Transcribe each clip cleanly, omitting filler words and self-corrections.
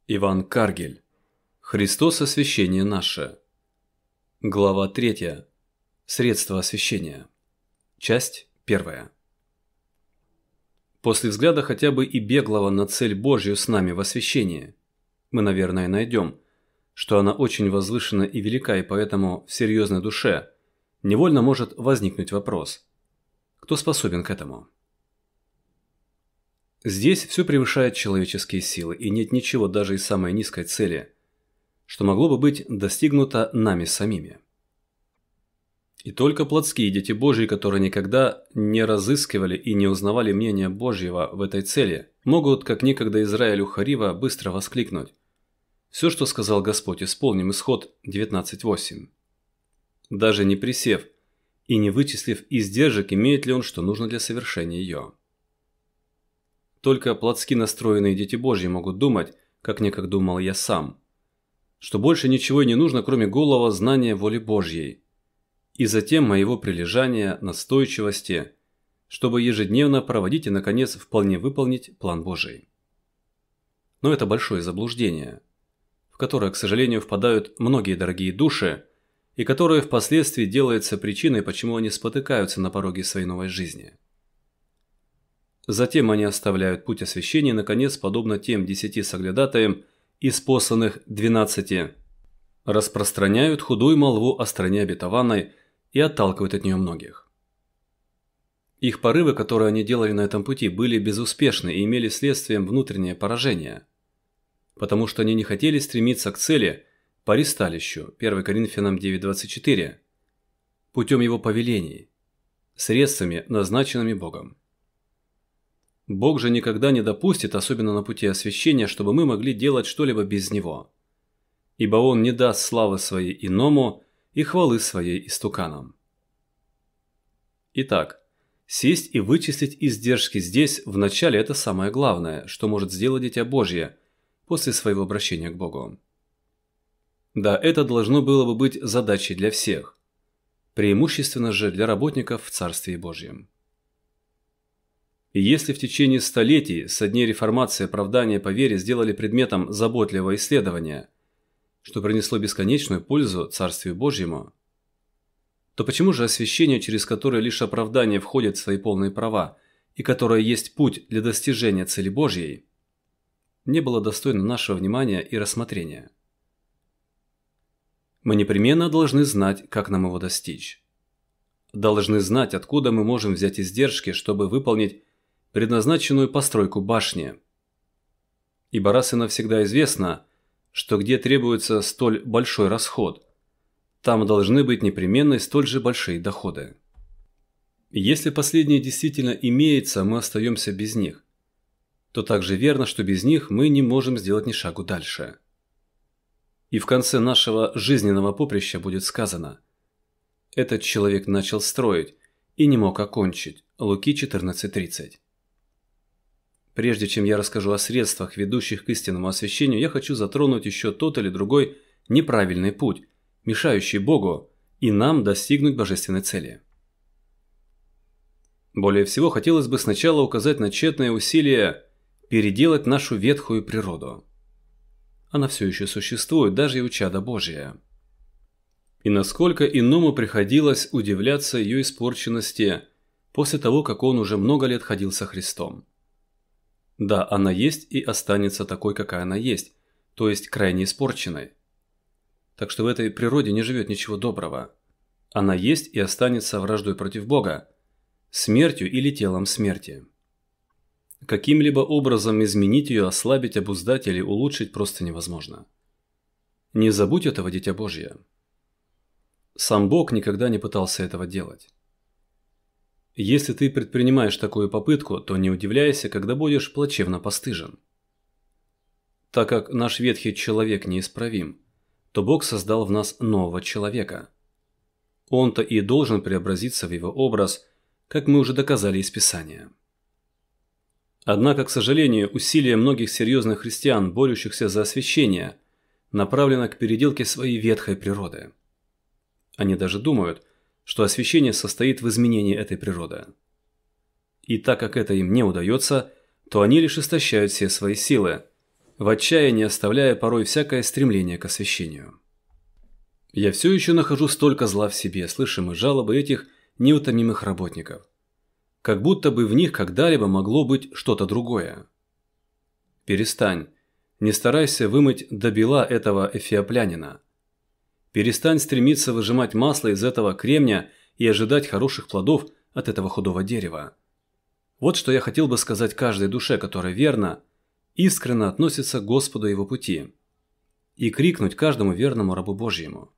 Иван Каргель. Христос освящение наше. Глава 3. Средства освящения. Часть 1. После взгляда хотя бы и беглого на цель Божью с нами в освящении, мы, наверное, найдем, что она очень возвышена и велика, и поэтому в серьезной душе невольно может возникнуть вопрос: кто способен к этому? Здесь все превышает человеческие силы, и нет ничего даже из самой низкой цели, что могло бы быть достигнуто нами самими. И только плотские дети Божьи, которые никогда не разыскивали и не узнавали мнения Божьего в этой цели, могут, как некогда Израилю Харива, быстро воскликнуть: «Все, что сказал Господь, исполним». Исход 19:8. Даже не присев и не вычислив издержек, имеет ли он, что нужно для совершения ее. Только плотски настроенные дети Божьи могут думать, как некогда думал я сам, что больше ничего и не нужно, кроме голого знания воли Божьей, и затем моего прилежания, настойчивости, чтобы ежедневно проводить и, наконец, вполне выполнить план Божий. Но это большое заблуждение, в которое, к сожалению, впадают многие дорогие души, и которое впоследствии делается причиной, почему они спотыкаются на пороге своей новой жизни. Затем они оставляют путь освящения и, наконец, подобно тем 10 соглядатаям из посланных 12, распространяют худую молву о стране обетованной и отталкивают от нее многих. Их порывы, которые они делали на этом пути, были безуспешны и имели следствием внутреннее поражение, потому что они не хотели стремиться к цели по ристалищу, 1 Коринфянам 9:24, путем его повелений, средствами, назначенными Богом. Бог же никогда не допустит, особенно на пути освящения, чтобы мы могли делать что-либо без Него, ибо Он не даст славы Своей иному и хвалы Своей истуканам. Итак, сесть и вычислить издержки здесь в начале – это самое главное, что может сделать Дитя Божье после своего обращения к Богу. Да, это должно было бы быть задачей для всех, преимущественно же для работников в Царстве Божьем. И если в течение столетий со дней реформации оправдание по вере сделали предметом заботливого исследования, что принесло бесконечную пользу Царствию Божьему, то почему же освящение, через которое лишь оправдание входит в свои полные права и которое есть путь для достижения цели Божьей, не было достойно нашего внимания и рассмотрения? Мы непременно должны знать, как нам его достичь. Должны знать, откуда мы можем взять издержки, чтобы выполнить предназначенную постройку башни. Ибо раз и навсегда известно, что где требуется столь большой расход, там должны быть непременно и столь же большие доходы. И если последнее действительно имеется, мы остаемся без них, то также верно, что без них мы не можем сделать ни шагу дальше. И в конце нашего жизненного поприща будет сказано: «Этот человек начал строить и не мог окончить». Луки 14:30. Прежде чем я расскажу о средствах, ведущих к истинному освящению, я хочу затронуть еще тот или другой неправильный путь, мешающий Богу и нам достигнуть божественной цели. Более всего, хотелось бы сначала указать на тщетное усилие переделать нашу ветхую природу. Она все еще существует, даже и у чада Божия. И насколько иному приходилось удивляться ее испорченности после того, как он уже много лет ходил со Христом. Да, она есть и останется такой, какая она есть, то есть крайне испорченной. Так что в этой природе не живет ничего доброго. Она есть и останется враждой против Бога, смертью или телом смерти. Каким-либо образом изменить ее, ослабить, обуздать или улучшить просто невозможно. Не забудь этого, Дитя Божье. Сам Бог никогда не пытался этого делать. Если ты предпринимаешь такую попытку, то не удивляйся, когда будешь плачевно постыжен. Так как наш ветхий человек неисправим, то Бог создал в нас нового человека. Он-то и должен преобразиться в его образ, как мы уже доказали из Писания. Однако, к сожалению, усилия многих серьезных христиан, борющихся за освящение, направлено к переделке своей ветхой природы. Они даже думают, что освящение состоит в изменении этой природы. И так как это им не удается, то они лишь истощают все свои силы, в отчаянии оставляя порой всякое стремление к освящению. Я все еще нахожу столько зла в себе, слышим и жалобы этих неутомимых работников. Как будто бы в них когда-либо могло быть что-то другое. Перестань, не старайся вымыть до бела этого эфиоплянина. Перестань стремиться выжимать масло из этого кремня и ожидать хороших плодов от этого худого дерева. Вот что я хотел бы сказать каждой душе, которая верно, искренне относится к Господу и Его пути, и крикнуть каждому верному рабу Божьему.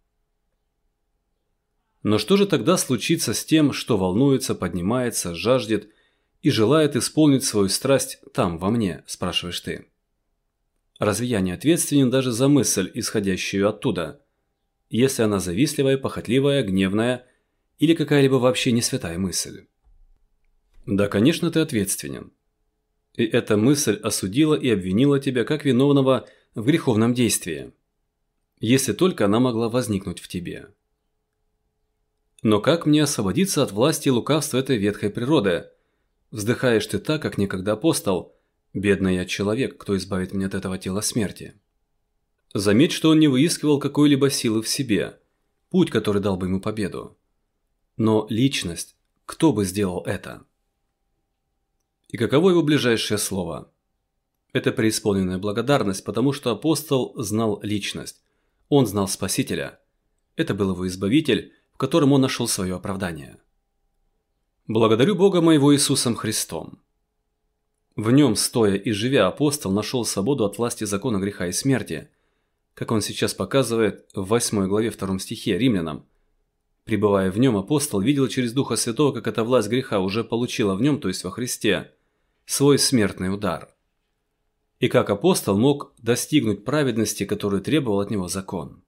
Но что же тогда случится с тем, что волнуется, поднимается, жаждет и желает исполнить свою страсть там, во мне, спрашиваешь ты? Разве я не ответственен даже за мысль, исходящую оттуда, если она завистливая, похотливая, гневная или какая-либо вообще не святая мысль? Да, конечно, ты ответственен. И эта мысль осудила и обвинила тебя как виновного в греховном действии, если только она могла возникнуть в тебе. Но как мне освободиться от власти и лукавства этой ветхой природы? Вздыхаешь ты так, как некогда апостол. Бедный я человек, кто избавит меня от этого тела смерти. Заметь, что он не выискивал какой-либо силы в себе, путь, который дал бы ему победу. Но личность, кто бы сделал это? И каково его ближайшее слово? Это преисполненная благодарность, потому что апостол знал личность. Он знал Спасителя. Это был его Избавитель, в котором он нашел свое оправдание. Благодарю Бога моего Иисусом Христом. В нем, стоя и живя, апостол нашел свободу от власти закона греха и смерти, как он сейчас показывает в 8 главе 2 стихе Римлянам. Пребывая в нем, апостол видел через Духа Святого, как эта власть греха уже получила в нем, то есть во Христе, свой смертный удар. И как апостол мог достигнуть праведности, которую требовал от него закон.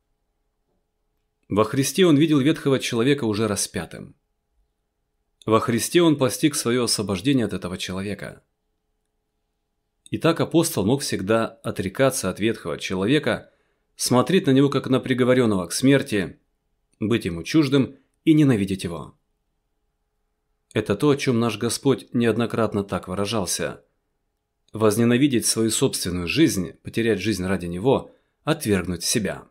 Во Христе он видел ветхого человека уже распятым. Во Христе он постиг свое освобождение от этого человека. Итак, апостол мог всегда отрекаться от ветхого человека, смотреть на него как на приговоренного к смерти, быть ему чуждым и ненавидеть его. Это то, о чем наш Господь неоднократно так выражался. Возненавидеть свою собственную жизнь, потерять жизнь ради Него, отвергнуть себя.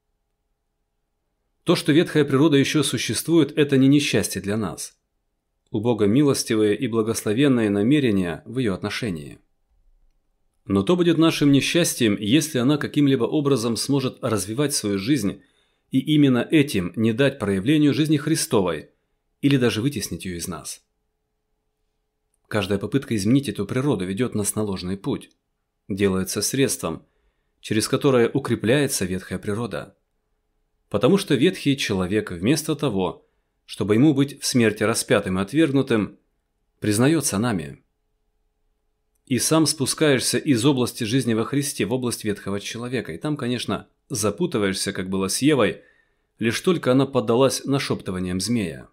То, что ветхая природа еще существует, это не несчастье для нас. У Бога милостивые и благословенные намерения в ее отношении. Но то будет нашим несчастьем, если она каким-либо образом сможет развивать свою жизнь и именно этим не дать проявлению жизни Христовой или даже вытеснить ее из нас. Каждая попытка изменить эту природу ведет нас на ложный путь, делается средством, через которое укрепляется ветхая природа. Потому что ветхий человек вместо того, чтобы ему быть в смерти распятым и отвергнутым, признается нами. И сам спускаешься из области жизни во Христе в область ветхого человека, и там, конечно, запутываешься, как было с Евой, лишь только она поддалась нашептываниям змея.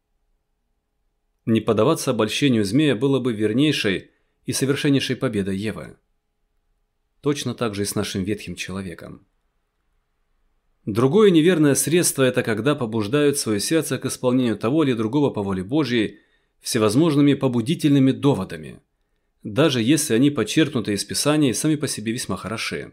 Не поддаваться обольщению змея было бы вернейшей и совершеннейшей победой Евы. Точно так же и с нашим ветхим человеком. Другое неверное средство – это когда побуждают свое сердце к исполнению того или другого по воле Божьей всевозможными побудительными доводами, даже если они почерпнуты из Писания и сами по себе весьма хороши.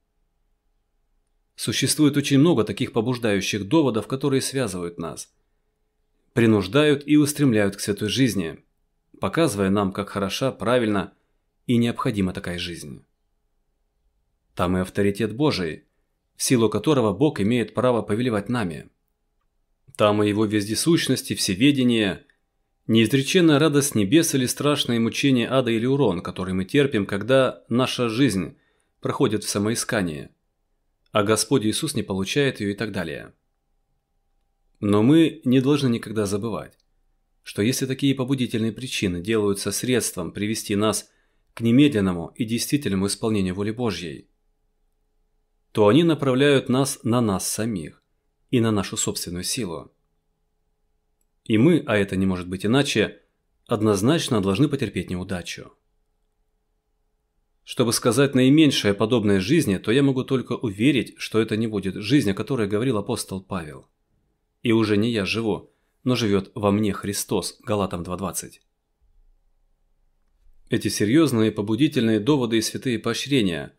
Существует очень много таких побуждающих доводов, которые связывают нас, принуждают и устремляют к святой жизни, показывая нам, как хороша, правильна и необходима такая жизнь. Там и авторитет Божий, в силу которого Бог имеет право повелевать нами. Там и Его вездесущность и всеведение, неизреченная радость небес или страшное мучение ада или урон, который мы терпим, когда наша жизнь проходит в самоискании, а Господь Иисус не получает ее и так далее. Но мы не должны никогда забывать, что если такие побудительные причины делаются средством привести нас к немедленному и действительному исполнению воли Божьей, то они направляют нас на нас самих и на нашу собственную силу. И мы, а это не может быть иначе, однозначно должны потерпеть неудачу. Чтобы сказать наименьшее подобное жизни, то я могу только уверить, что это не будет жизнь, о которой говорил апостол Павел. И уже не я живу, но живет во мне Христос, Галатам 2:20. Эти серьезные побудительные доводы и святые поощрения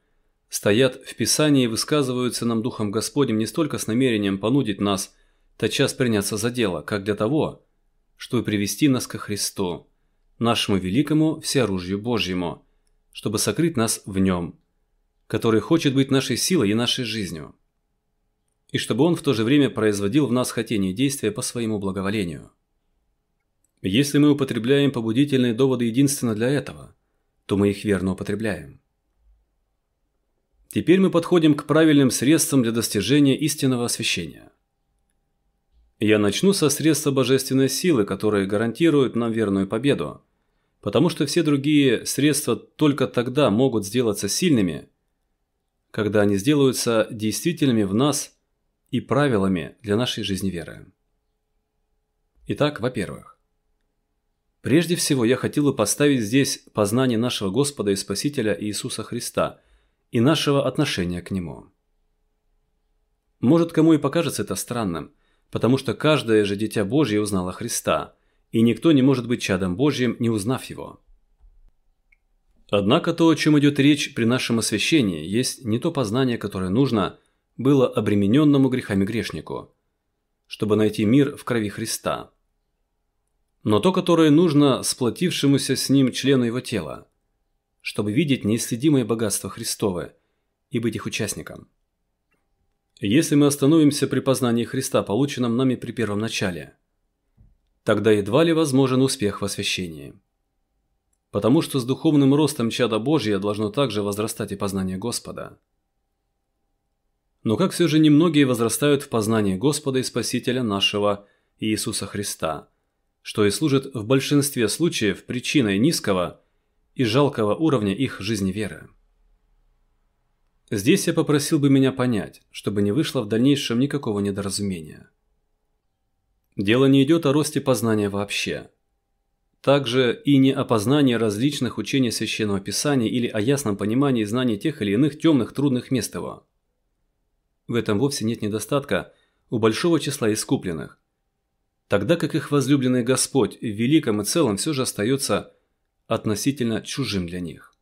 стоят в Писании и высказываются нам Духом Господним не столько с намерением понудить нас тотчас приняться за дело, как для того, чтобы привести нас ко Христу, нашему великому всеоружию Божьему, чтобы сокрыть нас в Нем, который хочет быть нашей силой и нашей жизнью, и чтобы Он в то же время производил в нас хотение действия по своему благоволению. Если мы употребляем побудительные доводы единственно для этого, то мы их верно употребляем. Теперь мы подходим к правильным средствам для достижения истинного освящения. Я начну со средства божественной силы, которые гарантируют нам верную победу, потому что все другие средства только тогда могут сделаться сильными, когда они сделаются действительными в нас и правилами для нашей жизни веры. Итак, во-первых, прежде всего я хотел бы поставить здесь познание нашего Господа и Спасителя Иисуса Христа и нашего отношения к Нему. Может, кому и покажется это странным, потому что каждое же дитя Божье узнало Христа, и никто не может быть чадом Божьим, не узнав Его. Однако то, о чем идет речь при нашем освящении, есть не то познание, которое нужно было обремененному грехами грешнику, чтобы найти мир в крови Христа, но то, которое нужно сплотившемуся с Ним члену Его тела, чтобы видеть неисследимое богатство Христовое и быть их участником. Если мы остановимся при познании Христа, полученном нами при первом начале, тогда едва ли возможен успех в освящении. Потому что с духовным ростом чада Божия должно также возрастать и познание Господа. Но как все же немногие возрастают в познании Господа и Спасителя нашего Иисуса Христа, что и служит в большинстве случаев причиной низкого и жалкого уровня их жизни веры. Здесь я попросил бы меня понять, чтобы не вышло в дальнейшем никакого недоразумения. Дело не идет о росте познания вообще. Также и не о познании различных учений Священного Писания или о ясном понимании и знании тех или иных темных, трудных мест его. В этом вовсе нет недостатка у большого числа искупленных, тогда как их возлюбленный Господь в великом и целом все же остается относительно чужим для них.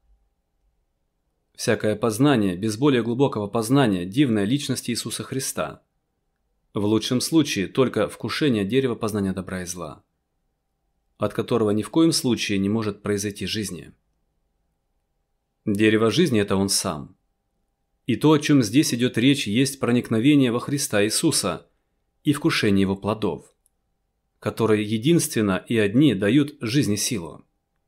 Всякое познание, без более глубокого познания, дивная личность Иисуса Христа. В лучшем случае только вкушение дерева познания добра и зла, от которого ни в коем случае не может произойти жизни. Дерево жизни – это Он Сам. И то, о чем здесь идет речь, есть проникновение во Христа Иисуса и вкушение Его плодов, которые единственно и одни дают жизни силу.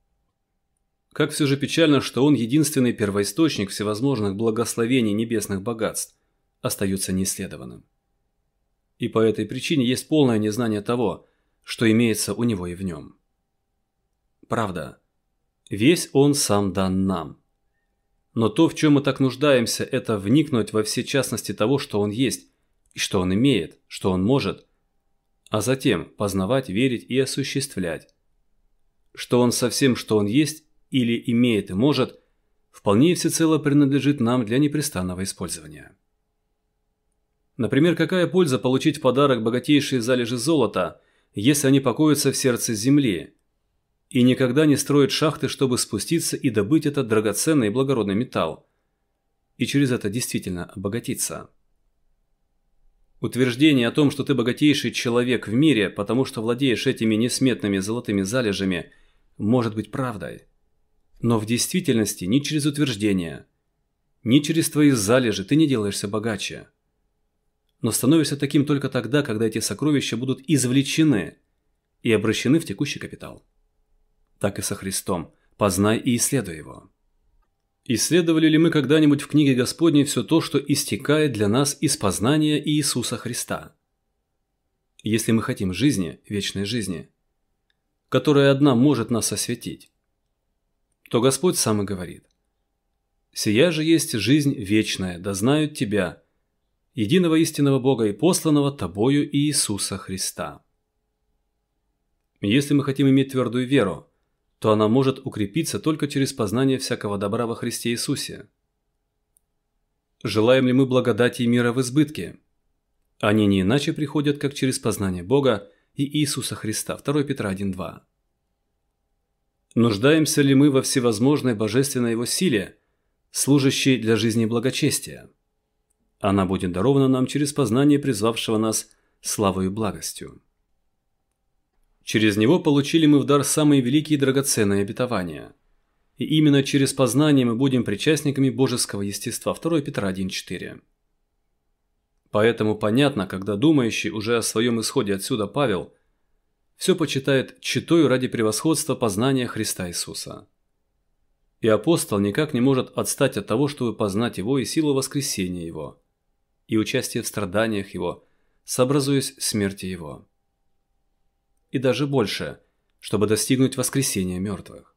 Как все же печально, что Он, единственный первоисточник всевозможных благословений небесных богатств, остается неисследованным. И по этой причине есть полное незнание того, что имеется у Него и в Нем. Правда, весь Он Сам дан нам. Но то, в чем мы так нуждаемся, это вникнуть во все частности того, что Он есть, и что Он имеет, что Он может, а затем познавать, верить и осуществлять, что Он со всем, что Он есть, или имеет и может, вполне и всецело принадлежит нам для непрестанного использования. Например, какая польза получить в подарок богатейшие залежи золота, если они покоятся в сердце земли, и никогда не строят шахты, чтобы спуститься и добыть этот драгоценный и благородный металл, и через это действительно обогатиться? Утверждение о том, что ты богатейший человек в мире, потому что владеешь этими несметными золотыми залежами, может быть правдой. Но в действительности ни через утверждение, ни через твои залежи ты не делаешься богаче. Но становишься таким только тогда, когда эти сокровища будут извлечены и обращены в текущий капитал. Так и со Христом. Познай и исследуй Его. Исследовали ли мы когда-нибудь в книге Господней все то, что истекает для нас из познания Иисуса Христа? Если мы хотим жизни, вечной жизни, которая одна может нас осветить, то Господь сам и говорит: «Сия же есть жизнь вечная, да знают Тебя, единого истинного Бога и посланного Тобою Иисуса Христа». Если мы хотим иметь твердую веру, то она может укрепиться только через познание всякого добра во Христе Иисусе. Желаем ли мы благодати и мира в избытке? Они не иначе приходят, как через познание Бога и Иисуса Христа. 2 Петра 1:2. Нуждаемся ли мы во всевозможной божественной Его силе, служащей для жизни и благочестия. Она будет дарована нам через познание призвавшего нас славой и благостью. Через него получили мы в дар самые великие и драгоценные обетования. И именно через познание мы будем причастниками божеского естества. 2 Петра 1,4. Поэтому понятно, когда думающий уже о своем исходе отсюда Павел все почитает читою ради превосходства познания Христа Иисуса. И апостол никак не может отстать от того, чтобы познать Его и силу воскресения Его, и участие в страданиях Его, сообразуясь смерти Его. И даже больше, чтобы достигнуть воскресения мертвых.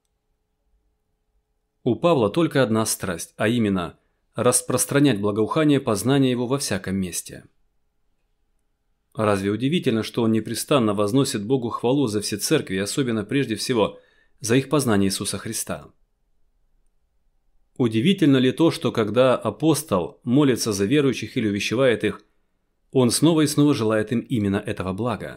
У Павла только одна страсть, а именно распространять благоухание познания Его во всяком месте. Разве удивительно, что он непрестанно возносит Богу хвалу за все церкви, и особенно прежде всего за их познание Иисуса Христа? Удивительно ли то, что когда апостол молится за верующих или увещевает их, он снова и снова желает им именно этого блага?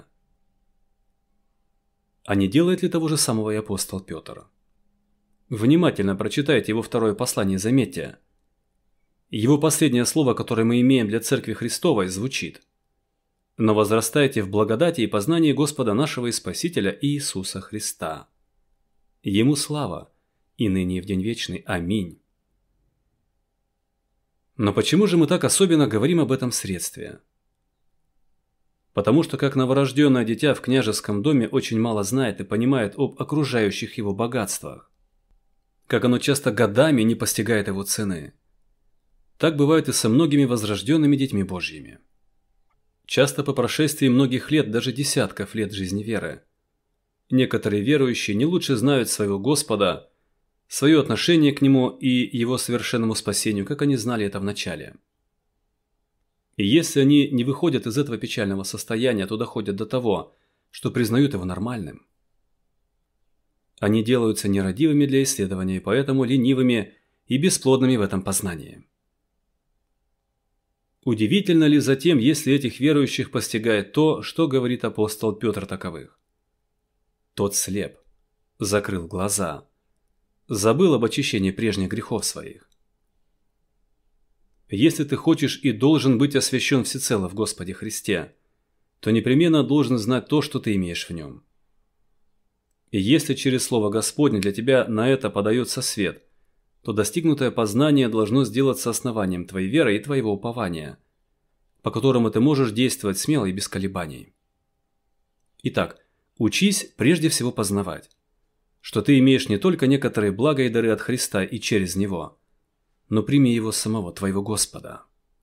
А не делает ли того же самого и апостол Петр? Внимательно прочитайте его второе послание и заметьте. Его последнее слово, которое мы имеем для Церкви Христовой, звучит: «Но возрастайте в благодати и познании Господа нашего и Спасителя Иисуса Христа. Ему слава, и ныне и в день вечный. Аминь». Но почему же мы так особенно говорим об этом средстве? Потому что как новорожденное дитя в княжеском доме очень мало знает и понимает об окружающих его богатствах, как оно часто годами не постигает его цены, так бывает и со многими возрожденными детьми Божьими. Часто по прошествии многих лет, даже десятков лет жизни веры, некоторые верующие не лучше знают своего Господа, свое отношение к Нему и Его совершенному спасению, как они знали это в начале. И если они не выходят из этого печального состояния, то доходят до того, что признают его нормальным. Они делаются нерадивыми для исследования и поэтому ленивыми и бесплодными в этом познании. Удивительно ли затем, если этих верующих постигает то, что говорит апостол Петр таковых? Тот слеп, закрыл глаза, забыл об очищении прежних грехов своих. Если ты хочешь и должен быть освящен всецело в Господе Христе, то непременно должен знать то, что ты имеешь в Нем. И если через Слово Господне для тебя на это подается свет, то достигнутое познание должно сделаться основанием твоей веры и твоего упования, по которому ты можешь действовать смело и без колебаний. Итак, учись прежде всего познавать, что ты имеешь не только некоторые блага и дары от Христа и через Него, но прими Его самого, твоего Господа.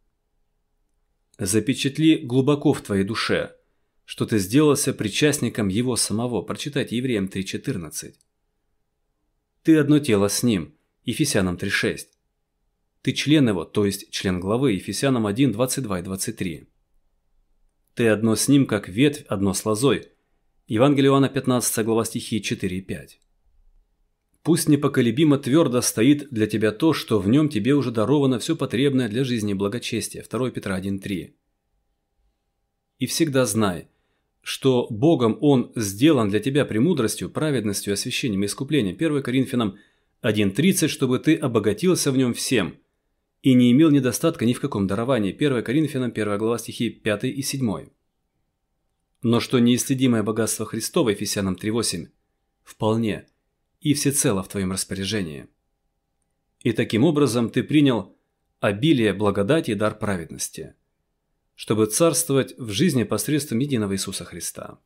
Запечатли глубоко в твоей душе, что ты сделался причастником Его самого. Прочитайте Евреям 3:14. Ты одно тело с Ним. Ефесянам 3:6. Ты член Его, то есть член главы. Ефесянам 1:22 и 23. Ты одно с Ним, как ветвь одно с лозой. Евангелие Иоанна 15 глава стихи 4 и 5. Пусть непоколебимо твердо стоит для тебя то, что в нем тебе уже даровано все потребное для жизни и благочестия. 2 Петра 1:3. И всегда знай, что Богом Он сделан для тебя премудростью, праведностью, освящением и искуплением. 1 Коринфянам 1:30, чтобы ты обогатился в нем всем и не имел недостатка ни в каком даровании. 1 Коринфянам 1 глава стихи 5 и 7. Но что неисследимое богатство Христово, Ефесянам 3:8, вполне и всецело в твоем распоряжении. И таким образом ты принял обилие благодати и дар праведности, чтобы царствовать в жизни посредством единого Иисуса Христа.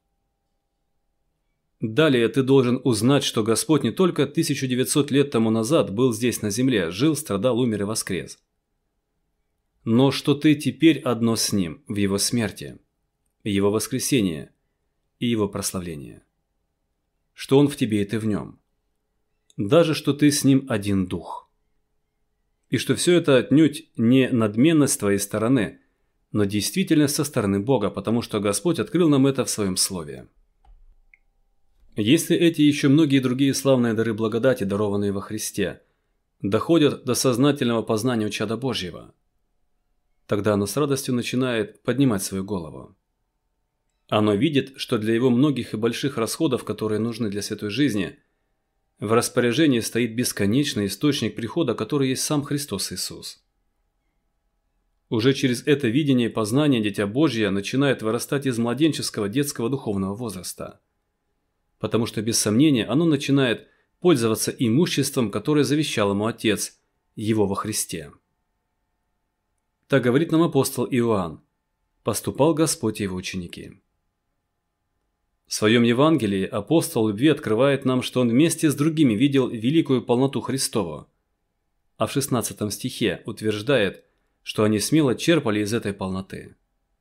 Далее ты должен узнать, что Господь не только 1900 лет тому назад был здесь на земле, жил, страдал, умер и воскрес, но что ты теперь одно с Ним в Его смерти, Его воскресении и Его прославлении, что Он в тебе и ты в Нем, даже что ты с Ним один дух, и что все это отнюдь не надменность с твоей стороны, но действительно со стороны Бога, потому что Господь открыл нам это в Своем Слове. Если эти и еще многие другие славные дары благодати, дарованные во Христе, доходят до сознательного познания у чада Божьего, тогда оно с радостью начинает поднимать свою голову. Оно видит, что для его многих и больших расходов, которые нужны для святой жизни, в распоряжении стоит бесконечный источник прихода, который есть сам Христос Иисус. Уже через это видение и познание Дитя Божье начинает вырастать из младенческого детского духовного возраста. Потому что, без сомнения, оно начинает пользоваться имуществом, которое завещал ему Отец, его во Христе. Так говорит нам апостол Иоанн: «Поступал Господь и его ученики». В своем Евангелии апостол любви открывает нам, что он вместе с другими видел великую полноту Христову, а в 16 стихе утверждает, что они смело черпали из этой полноты.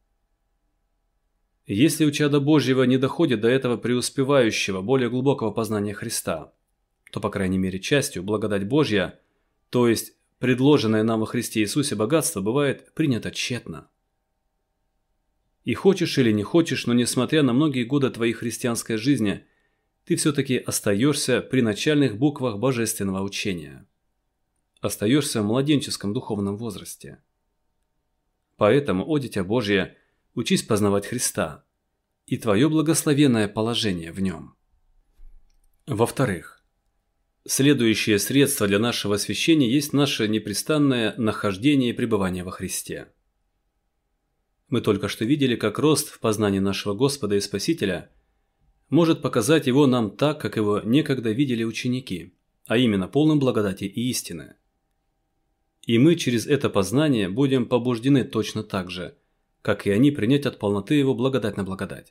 Если у чада Божьего не доходит до этого преуспевающего, более глубокого познания Христа, то, по крайней мере, частью благодать Божья, то есть предложенное нам во Христе Иисусе богатство, бывает принято тщетно. И хочешь или не хочешь, но несмотря на многие годы твоей христианской жизни, ты все-таки остаешься при начальных буквах божественного учения. Остаешься в младенческом духовном возрасте. Поэтому, о Дитя Божье, учись познавать Христа и твое благословенное положение в нем. Во-вторых, следующее средство для нашего освящения есть наше непрестанное нахождение и пребывание во Христе. Мы только что видели, как рост в познании нашего Господа и Спасителя может показать его нам так, как его некогда видели ученики, а именно полным благодати и истины. И мы через это познание будем побуждены точно так же, как и они, принять от полноты его благодать на благодать.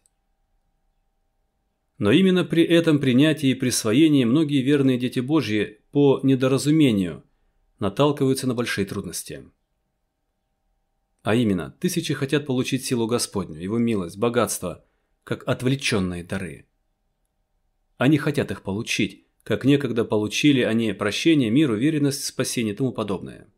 Но именно при этом принятии и присвоении многие верные дети Божьи по недоразумению наталкиваются на большие трудности. А именно, тысячи хотят получить силу Господню, Его милость, богатство, как отвлеченные дары. Они хотят их получить, как некогда получили они прощение, мир, уверенность, спасение и тому подобное.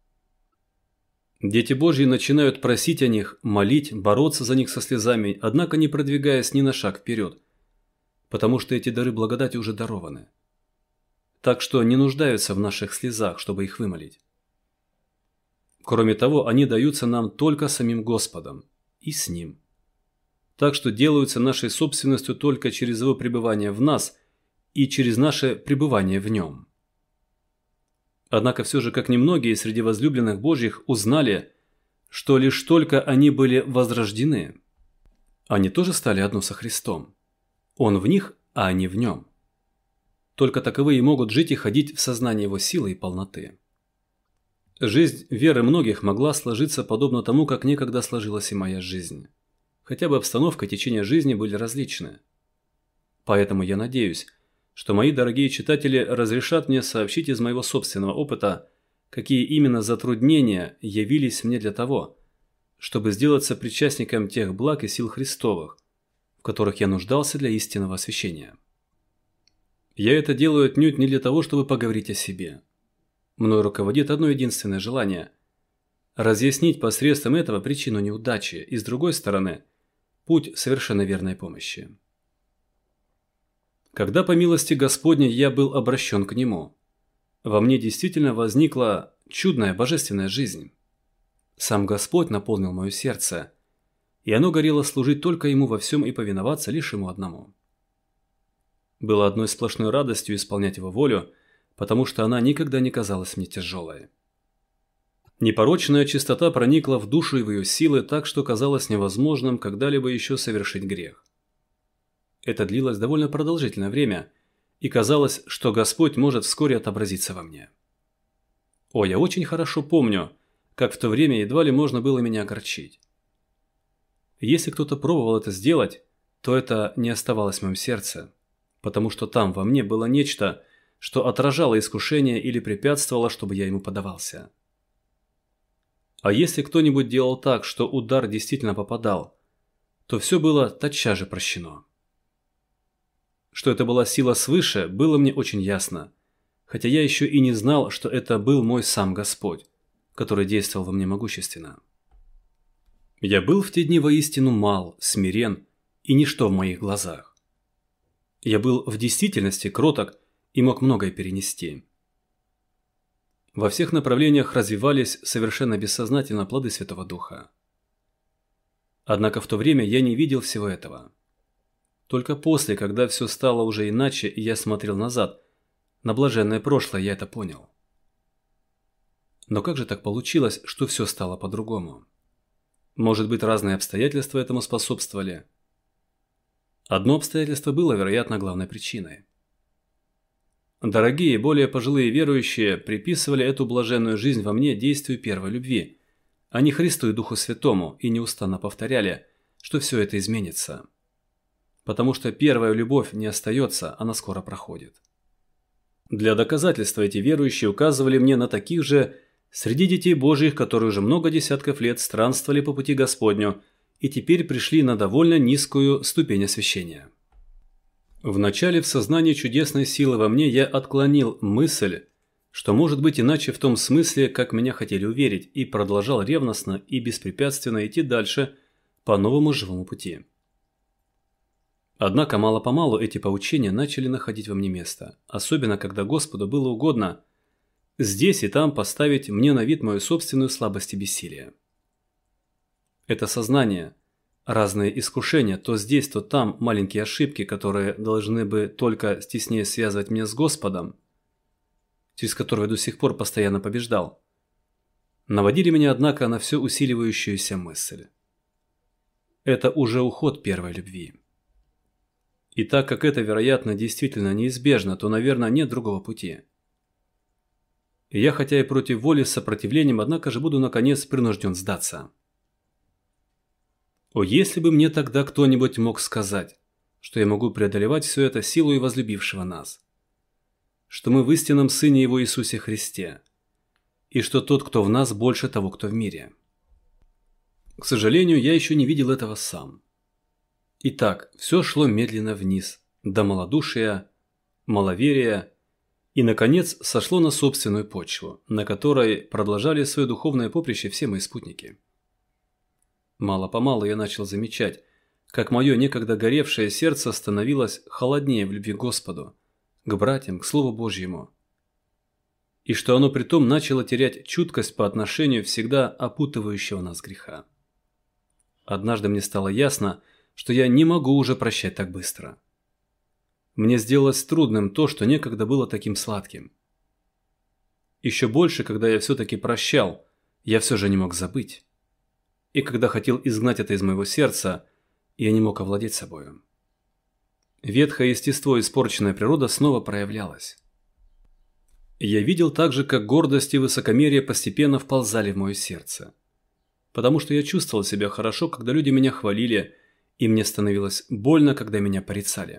Дети Божьи начинают просить о них, молить, бороться за них со слезами, однако не продвигаясь ни на шаг вперед, потому что эти дары благодати уже дарованы. Так что не нуждаются в наших слезах, чтобы их вымолить. Кроме того, они даются нам только самим Господом и с Ним. Так что делаются нашей собственностью только через Его пребывание в нас и через наше пребывание в Нем. Однако все же, как немногие среди возлюбленных Божьих узнали, что лишь только они были возрождены, они тоже стали одно со Христом. Он в них, а они в Нем. Только таковые могут жить и ходить в сознании Его силы и полноты. Жизнь веры многих могла сложиться подобно тому, как некогда сложилась и моя жизнь. Хотя бы обстановка и течение жизни были различны. Поэтому я надеюсь, что мои дорогие читатели разрешат мне сообщить из моего собственного опыта, какие именно затруднения явились мне для того, чтобы сделаться причастником тех благ и сил Христовых, в которых я нуждался для истинного освящения. Я это делаю отнюдь не для того, чтобы поговорить о себе. Мною руководит одно единственное желание – разъяснить посредством этого причину неудачи и, с другой стороны, путь совершенно верной помощи. Когда по милости Господней я был обращен к Нему, во мне действительно возникла чудная божественная жизнь. Сам Господь наполнил мое сердце, и оно горело служить только Ему во всем и повиноваться лишь Ему одному. Было одной сплошной радостью исполнять Его волю, потому что она никогда не казалась мне тяжелой. Непорочная чистота проникла в душу и в ее силы так, что казалось невозможным когда-либо еще совершить грех. Это длилось довольно продолжительное время, и казалось, что Господь может вскоре отобразиться во мне. О, я очень хорошо помню, как в то время едва ли можно было меня огорчить. Если кто-то пробовал это сделать, то это не оставалось в моем сердце, потому что там во мне было нечто, что отражало искушение или препятствовало, чтобы я ему поддавался. А если кто-нибудь делал так, что удар действительно попадал, то все было тотчас же прощено. Что это была сила свыше, было мне очень ясно, хотя я еще и не знал, что это был мой сам Господь, который действовал во мне могущественно. Я был в те дни воистину мал, смирен и ничто в моих глазах. Я был в действительности кроток и мог многое перенести. Во всех направлениях развивались совершенно бессознательно плоды Святого Духа. Однако в то время я не видел всего этого. Только после, когда все стало уже иначе, и я смотрел назад, на блаженное прошлое, я это понял. Но как же так получилось, что все стало по-другому? Может быть, разные обстоятельства этому способствовали? Одно обстоятельство было, вероятно, главной причиной. Дорогие, более пожилые верующие приписывали эту блаженную жизнь во мне действию первой любви, а не Христу и Духу Святому, и неустанно повторяли, что все это изменится. Потому что первая любовь не остается, она скоро проходит. Для доказательства эти верующие указывали мне на таких же среди детей Божьих, которые уже много десятков лет странствовали по пути Господню и теперь пришли на довольно низкую ступень освящения. Вначале в сознании чудесной силы во мне я отклонил мысль, что может быть иначе в том смысле, как меня хотели уверить, и продолжал ревностно и беспрепятственно идти дальше по новому живому пути. Однако мало-помалу эти поучения начали находить во мне место, особенно когда Господу было угодно здесь и там поставить мне на вид мою собственную слабость и бессилие. Это сознание, разные искушения, то здесь, то там маленькие ошибки, которые должны бы только теснее связывать меня с Господом, через которого я до сих пор постоянно побеждал, наводили меня, однако, на все усиливающуюся мысль. Это уже уход первой любви. И так как это, вероятно, действительно неизбежно, то, наверное, нет другого пути. И я, хотя и против воли с сопротивлением, однако же буду, наконец, принужден сдаться. О, если бы мне тогда кто-нибудь мог сказать, что я могу преодолевать все это силой возлюбившего нас, что мы в истинном Сыне Его Иисусе Христе, и что тот, кто в нас, больше того, кто в мире. К сожалению, я еще не видел этого сам. Итак, все шло медленно вниз, до малодушия, маловерия, и, наконец, сошло на собственную почву, на которой продолжали свое духовное поприще все мои спутники. Мало-помалу я начал замечать, как мое некогда горевшее сердце становилось холоднее в любви к Господу, к братьям, к Слову Божьему, и что оно притом начало терять чуткость по отношению всегда опутывающего нас греха. Однажды мне стало ясно, что я не могу уже прощать так быстро. Мне сделалось трудным то, что некогда было таким сладким. Еще больше, когда я все-таки прощал, я все же не мог забыть. И когда хотел изгнать это из моего сердца, я не мог овладеть собою. Ветхое естество и испорченная природа снова проявлялась. Я видел также, как гордость и высокомерие постепенно вползали в мое сердце. Потому что я чувствовал себя хорошо, когда люди меня хвалили, и мне становилось больно, когда меня порицали.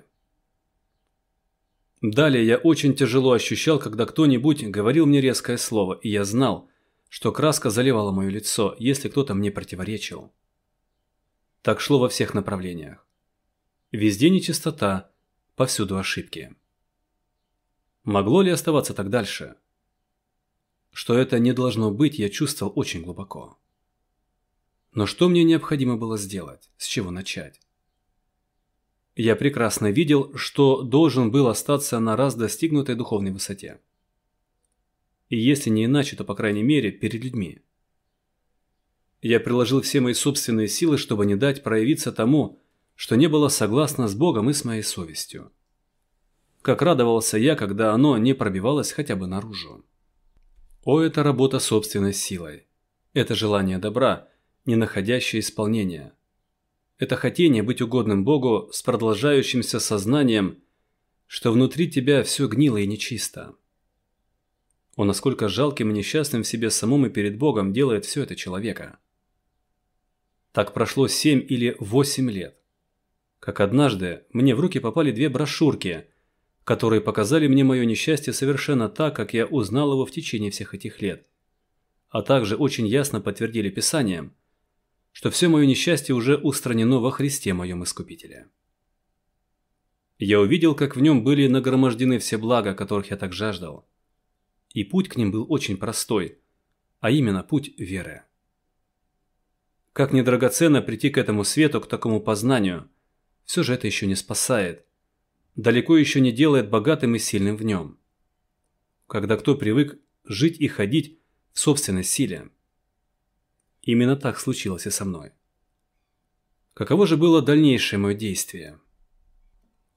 Далее я очень тяжело ощущал, когда кто-нибудь говорил мне резкое слово, и я знал, что краска заливала мое лицо, если кто-то мне противоречил. Так шло во всех направлениях. Везде нечистота, повсюду ошибки. Могло ли оставаться так дальше? Что это не должно быть, я чувствовал очень глубоко. Но что мне необходимо было сделать? С чего начать? Я прекрасно видел, что должен был остаться на раз достигнутой духовной высоте. И если не иначе, то, по крайней мере, перед людьми. Я приложил все мои собственные силы, чтобы не дать проявиться тому, что не было согласно с Богом и с моей совестью. Как радовался я, когда оно не пробивалось хотя бы наружу. О, это работа собственной силой. Это желание добра, не находящее исполнения. Это хотение быть угодным Богу с продолжающимся сознанием, что внутри тебя все гнило и нечисто. О, насколько жалким и несчастным в себе самом и перед Богом делает все это человека. Так прошло 7 или 8 лет. Как однажды мне в руки попали 2 брошюрки, которые показали мне мое несчастье совершенно так, как я узнал его в течение всех этих лет, а также очень ясно подтвердили Писанием, что все мое несчастье уже устранено во Христе моем Искупителе. Я увидел, как в нем были нагромождены все блага, которых я так жаждал. И путь к ним был очень простой, а именно путь веры. Как недрагоценно прийти к этому свету, к такому познанию, все же это еще не спасает, далеко еще не делает богатым и сильным в нем. Когда кто привык жить и ходить в собственной силе. Именно так случилось и со мной. Каково же было дальнейшее мое действие?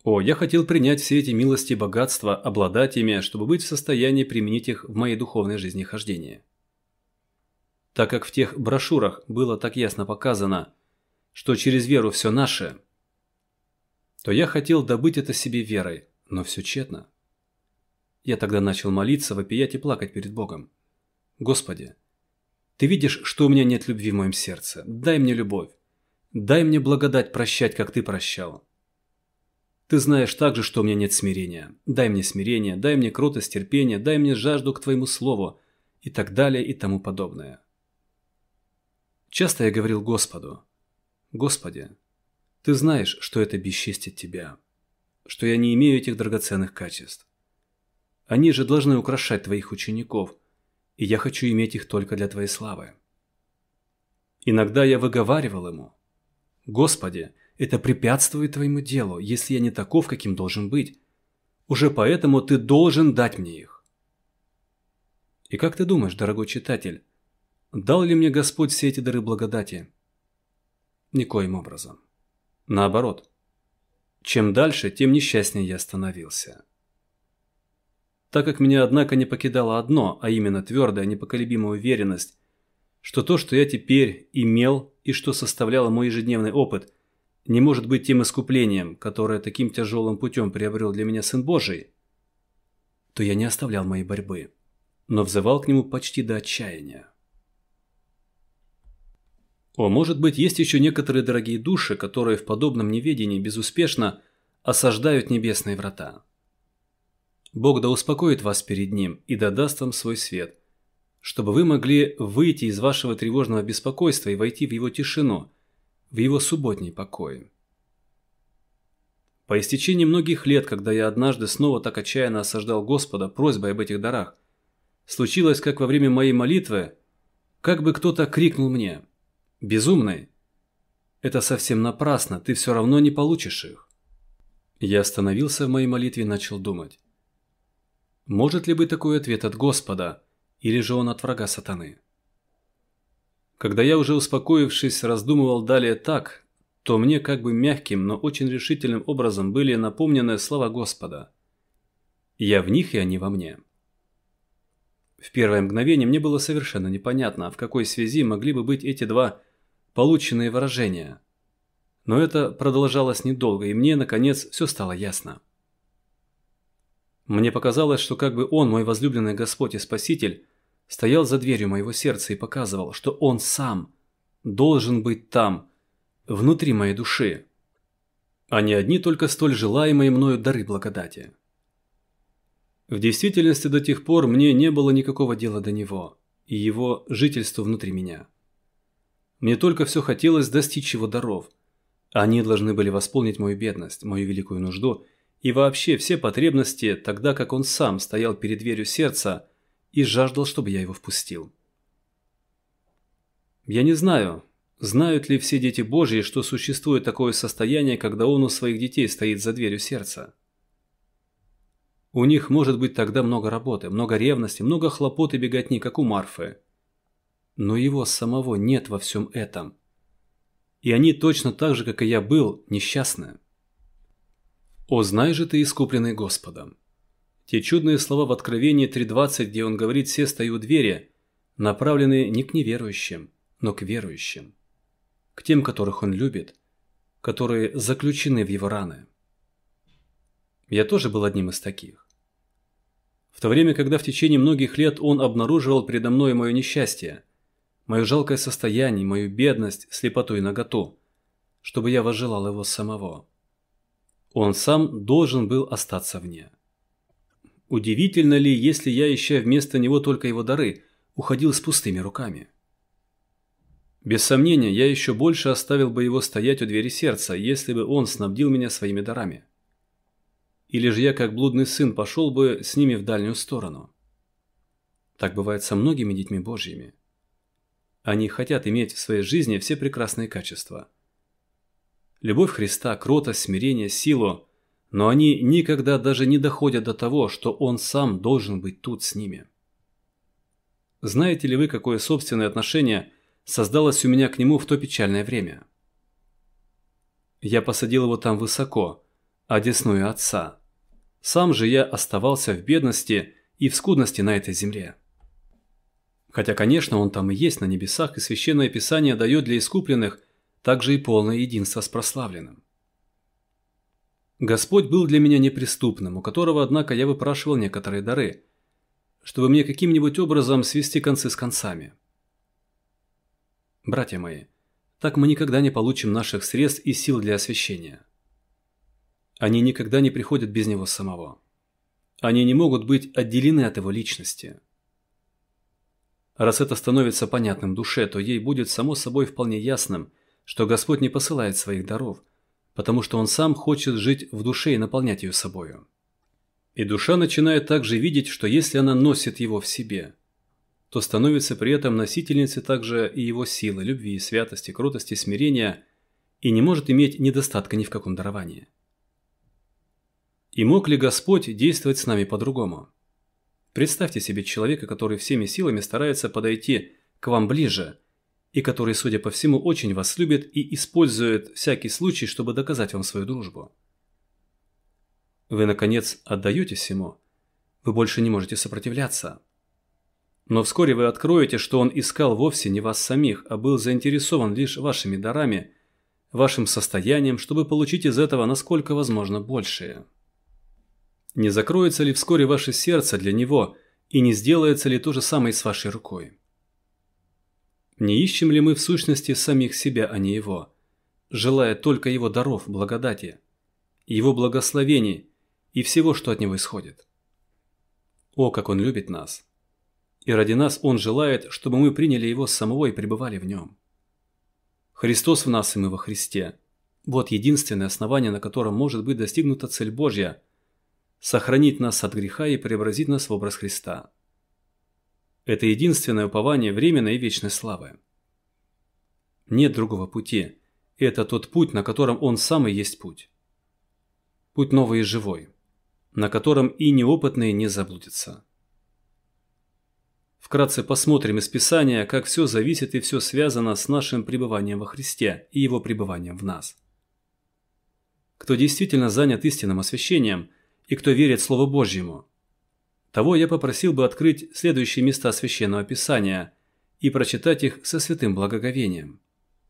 О, я хотел принять все эти милости и богатства, обладать ими, чтобы быть в состоянии применить их в моей духовной жизни хождения. Так как в тех брошюрах было так ясно показано, что через веру все наше, то я хотел добыть это себе верой, но все тщетно. Я тогда начал молиться, вопиять и плакать перед Богом. Господи, Ты видишь, что у меня нет любви в моем сердце. Дай мне любовь. Дай мне благодать прощать, как Ты прощал. Ты знаешь также, что у меня нет смирения. Дай мне кротость, терпение, дай мне жажду к Твоему Слову и так далее и тому подобное. Часто я говорил Господу: Господи, Ты знаешь, что это бесчестит Тебя, что я не имею этих драгоценных качеств. Они же должны украшать Твоих учеников, и я хочу иметь их только для Твоей славы. Иногда я выговаривал Ему: Господи, это препятствует Твоему делу, если я не таков, каким должен быть. Уже поэтому Ты должен дать мне их. И как ты думаешь, дорогой читатель, дал ли мне Господь все эти дары благодати? Никоим образом. Наоборот. Чем дальше, тем несчастнее я становился. Так как меня, однако, не покидало одно, а именно твердая, непоколебимая уверенность, что то, что я теперь имел и что составляло мой ежедневный опыт, не может быть тем искуплением, которое таким тяжелым путем приобрел для меня Сын Божий, то я не оставлял моей борьбы, но взывал к Нему почти до отчаяния. О, может быть, есть еще некоторые дорогие души, которые в подобном неведении безуспешно осаждают небесные врата. Бог да успокоит вас перед Ним и да даст вам свой свет, чтобы вы могли выйти из вашего тревожного беспокойства и войти в Его тишину, в Его субботний покой. По истечении многих лет, когда я однажды снова так отчаянно осаждал Господа просьбой об этих дарах, случилось, как во время моей молитвы, как бы кто-то крикнул мне: «Безумный! Это совсем напрасно, ты все равно не получишь их». Я остановился в моей молитве и начал думать: может ли быть такой ответ от Господа, или же он от врага сатаны? Когда я, уже успокоившись, раздумывал далее так, то мне как бы мягким, но очень решительным образом были напомнены слова Господа: «Я в них, и они во мне». В первое мгновение мне было совершенно непонятно, в какой связи могли бы быть эти два полученные выражения. Но это продолжалось недолго, и мне, наконец, все стало ясно. Мне показалось, что как бы Он, мой возлюбленный Господь и Спаситель, стоял за дверью моего сердца и показывал, что Он сам должен быть там, внутри моей души, а не одни только столь желаемые мною дары благодати. В действительности до тех пор мне не было никакого дела до Него и Его жительства внутри меня. Мне только все хотелось достичь Его даров, а они должны были восполнить мою бедность, мою великую нужду и вообще все потребности, тогда как Он сам стоял перед дверью сердца и жаждал, чтобы я его впустил. Я не знаю, знают ли все дети Божьи, что существует такое состояние, когда Он у своих детей стоит за дверью сердца. У них может быть тогда много работы, много ревности, много хлопот и беготни, как у Марфы. Но Его самого нет во всем этом. И они точно так же, как и я был, несчастны. «О, знай же ты, искупленный Господом!» Те чудные слова в Откровении 3:20, где Он говорит: «Все стою у двери», направлены не к неверующим, но к верующим, к тем, которых Он любит, которые заключены в Его раны. Я тоже был одним из таких. В то время, когда в течение многих лет Он обнаруживал передо мной мое несчастье, мое жалкое состояние, мою бедность, слепоту и наготу, чтобы я возжелал Его самого, Он сам должен был остаться вне. Удивительно ли, если я, ища вместо Него только Его дары, уходил с пустыми руками? Без сомнения, я еще больше оставил бы Его стоять у двери сердца, если бы Он снабдил меня своими дарами. Или же я, как блудный сын, пошел бы с ними в дальнюю сторону. Так бывает со многими детьми Божьими. Они хотят иметь в своей жизни все прекрасные качества. Любовь Христа, кротость, смирение, силу, но они никогда даже не доходят до того, что Он сам должен быть тут с ними. Знаете ли вы, какое собственное отношение создалось у меня к Нему в то печальное время? Я посадил Его там высоко, одесную Отца. Сам же я оставался в бедности и в скудности на этой земле. Хотя, конечно, Он там и есть на небесах, и Священное Писание дает для искупленных также и полное единство с прославленным. Господь был для меня неприступным, у которого, однако, я выпрашивал некоторые дары, чтобы мне каким-нибудь образом свести концы с концами. Братья мои, так мы никогда не получим наших средств и сил для освящения. Они никогда не приходят без Него самого. Они не могут быть отделены от Его личности. Раз это становится понятным душе, то ей будет само собой вполне ясным, что Господь не посылает своих даров, потому что Он сам хочет жить в душе и наполнять ее собою. И душа начинает также видеть, что если она носит Его в себе, то становится при этом носительницей также и Его силы, любви, святости, кротости, смирения и не может иметь недостатка ни в каком даровании. И мог ли Господь действовать с нами по-другому? Представьте себе человека, который всеми силами старается подойти к вам ближе, и который, судя по всему, очень вас любит и использует всякий случай, чтобы доказать вам свою дружбу. Вы, наконец, отдаетесь ему, вы больше не можете сопротивляться. Но вскоре вы откроете, что он искал вовсе не вас самих, а был заинтересован лишь вашими дарами, вашим состоянием, чтобы получить из этого насколько возможно большее. Не закроется ли вскоре ваше сердце для него, и не сделается ли то же самое с вашей рукой? Не ищем ли мы в сущности самих себя, а не Его, желая только Его даров, благодати, Его благословений и всего, что от Него исходит? О, как Он любит нас! И ради нас Он желает, чтобы мы приняли Его самого и пребывали в Нем. Христос в нас, и мы во Христе. Вот единственное основание, на котором может быть достигнута цель Божья – сохранить нас от греха и преобразить нас в образ Христа. Это единственное упование временной и вечной славы. Нет другого пути. Это тот путь, на котором Он сам и есть путь. Путь новый и живой, на котором и неопытные не заблудятся. Вкратце посмотрим из Писания, как все зависит и все связано с нашим пребыванием во Христе и Его пребыванием в нас. Кто действительно занят истинным освящением и кто верит Слову Божьему, того я попросил бы открыть следующие места Священного Писания и прочитать их со святым благоговением.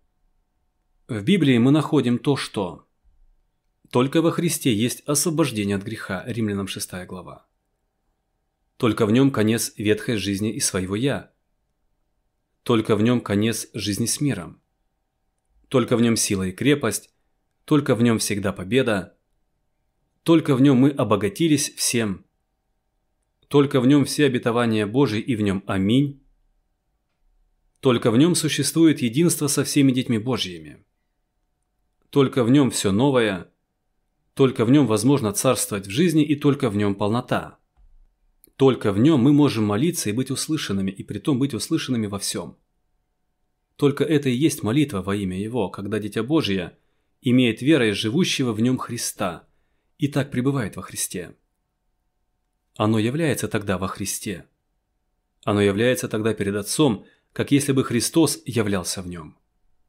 В Библии мы находим то, что только во Христе есть освобождение от греха, Римлянам 6 глава. Только в нем конец ветхой жизни и своего «я». Только в нем конец жизни с миром. Только в нем сила и крепость, только в нем всегда победа. Только в нем мы обогатились всем. Только в нем все обетования Божии и в нем аминь. Только в нем существует единство со всеми детьми Божьими. Только в нем все новое. Только в нем возможно царствовать в жизни и только в нем полнота. Только в нем мы можем молиться и быть услышанными, и притом быть услышанными во всем. Только это и есть молитва во имя Его, когда Дитя Божие имеет верой живущего в нем Христа и так пребывает во Христе. Оно является тогда во Христе. Оно является тогда перед Отцом, как если бы Христос являлся в нем.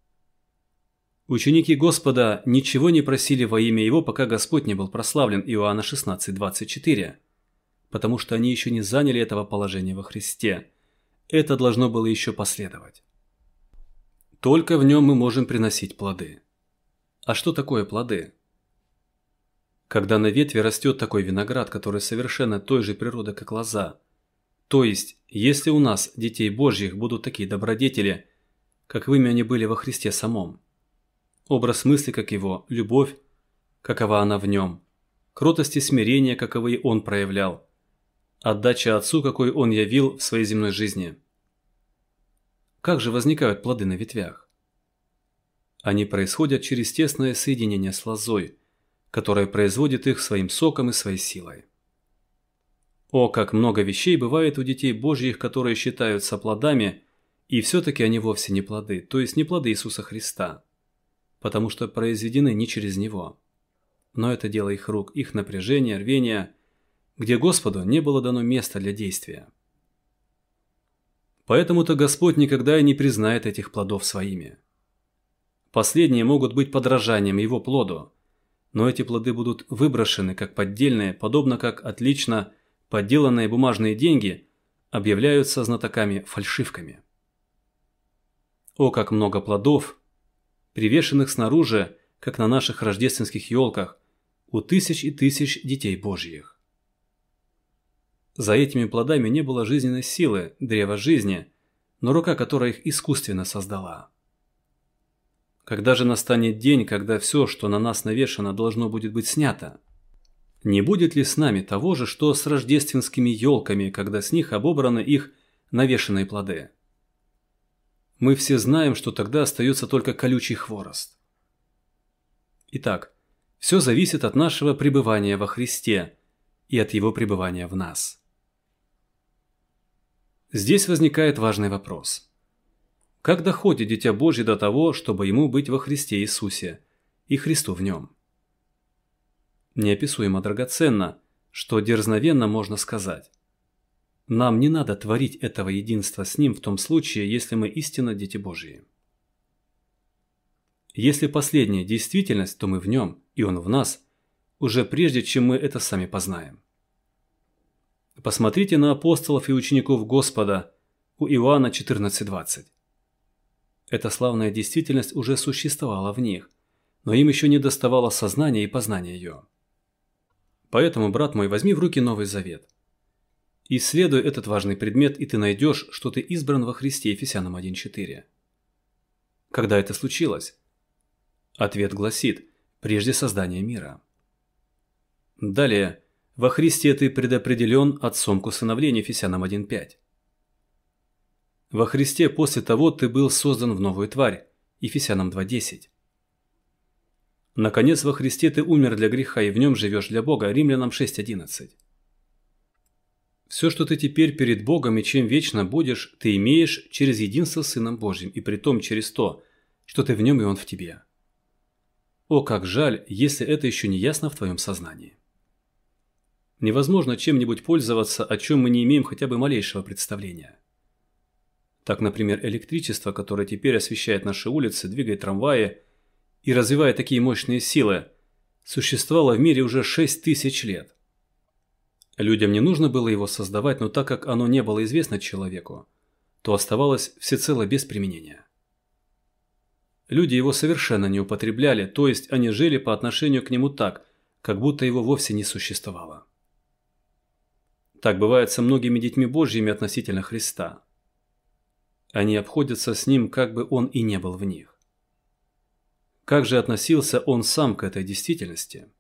Ученики Господа ничего не просили во имя Его, пока Господь не был прославлен, Иоанна 16:24, потому что они еще не заняли этого положения во Христе. Это должно было еще последовать. Только в нем мы можем приносить плоды. А что такое плоды? Когда на ветви растет такой виноград, который совершенно той же природы, как лоза, то есть, если у нас, детей Божьих, будут такие добродетели, как в ими они были во Христе самом, образ мысли, как Его, любовь, какова она в нем, кротость и смирение, каковы Он проявлял, отдача Отцу, какой Он явил в своей земной жизни. Как же возникают плоды на ветвях? Они происходят через тесное соединение с лозой, которая производит их своим соком и своей силой. О, как много вещей бывает у детей Божьих, которые считаются плодами, и все-таки они вовсе не плоды, то есть не плоды Иисуса Христа, потому что произведены не через Него. Но это дело их рук, их напряжения, рвения, где Господу не было дано места для действия. Поэтому-то Господь никогда и не признает этих плодов своими. Последние могут быть подражанием Его плоду, но эти плоды будут выброшены как поддельные, подобно как отлично подделанные бумажные деньги объявляются знатоками фальшивками. О, как много плодов, привешенных снаружи, как на наших рождественских елках, у тысяч и тысяч детей Божьих. За этими плодами не было жизненной силы, древа жизни, но рука, которая их искусственно создала. Когда же настанет день, когда все, что на нас навешано, должно будет быть снято? Не будет ли с нами того же, что с рождественскими елками, когда с них обобраны их навешанные плоды? Мы все знаем, что тогда остается только колючий хворост. Итак, все зависит от нашего пребывания во Христе и от Его пребывания в нас. Здесь возникает важный вопрос. Как доходит Дитя Божье до того, чтобы ему быть во Христе Иисусе и Христу в нем? Неописуемо драгоценно, что дерзновенно можно сказать. Нам не надо творить этого единства с Ним в том случае, если мы истинно Дети Божьи. Если последняя действительность, то мы в Нем, и Он в нас, уже прежде, чем мы это сами познаем. Посмотрите на апостолов и учеников Господа у Иоанна 14:20. Эта славная действительность уже существовала в них, но им еще не доставало сознания и познания ее. Поэтому, брат мой, возьми в руки Новый Завет. Исследуй этот важный предмет, и ты найдешь, что ты избран во Христе, Ефесянам 1:4. Когда это случилось? Ответ гласит: прежде создания мира. Далее: во Христе ты предопределен Отцом к усыновлению, Ефесянам 1:5. Во Христе после того ты был создан в новую тварь, Ефесянам 2:10. Наконец, во Христе ты умер для греха и в нем живешь для Бога, Римлянам 6:11. Все, что ты теперь перед Богом и чем вечно будешь, ты имеешь через единство с Сыном Божьим, и притом через то, что ты в нем и он в тебе. О, как жаль, если это еще не ясно в твоем сознании. Невозможно чем-нибудь пользоваться, о чем мы не имеем хотя бы малейшего представления. Так, например, электричество, которое теперь освещает наши улицы, двигает трамваи и развивает такие мощные силы, существовало в мире уже 6000 лет. Людям не нужно было его создавать, но так как оно не было известно человеку, то оставалось всецело без применения. Люди его совершенно не употребляли, то есть они жили по отношению к нему так, как будто его вовсе не существовало. Так бывает со многими детьми Божьими относительно Христа. Они обходятся с Ним, как бы Он и не был в них. Как же относился Он сам к этой действительности?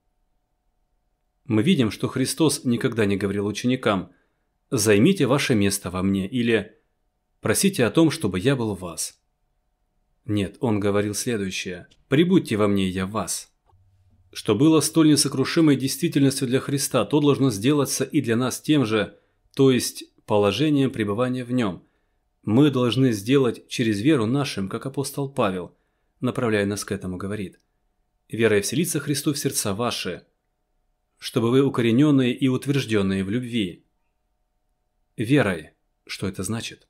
Мы видим, что Христос никогда не говорил ученикам: «Займите ваше место во мне» или «Просите о том, чтобы я был в вас». Нет, Он говорил следующее: «Прибудьте во мне, я в вас». Что было столь несокрушимой действительностью для Христа, то должно сделаться и для нас тем же, то есть положением пребывания в Нем. Мы должны сделать через веру нашим, как апостол Павел, направляя нас к этому, говорит: «Верой вселиться Христу в сердца ваши, чтобы вы укорененные и утвержденные в любви». Верой. Что это значит?